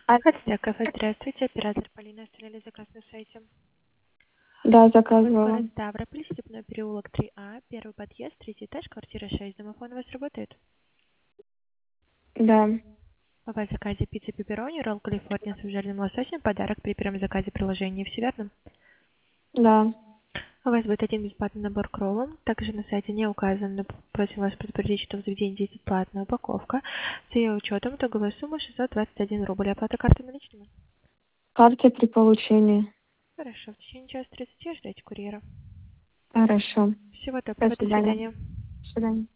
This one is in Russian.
А, Хотя кафе, здравствуйте, оператор Полина, оставляли заказ на сайте. да, Город заказывала. Ставрополь, Степной переулок 3А, первый подъезд, третий этаж, квартира 6. Домофон у вас работает? Да. У вас в заказе пицца пепперони, ролл Калифорния с обжаренным лососем, подарок при первом заказе приложения. Все верно? Да. У вас будет один бесплатный набор к роллам. Также на сайте не указано, но просим вас предупредить, что в заведении действует платная упаковка. С ее учетом итоговая сумма 621 рубль. Оплата карты наличными? Карта при получении. Хорошо, в течение часа 30 ждите курьера. Хорошо. Всего До доброго, до свидания. свидания. До свидания.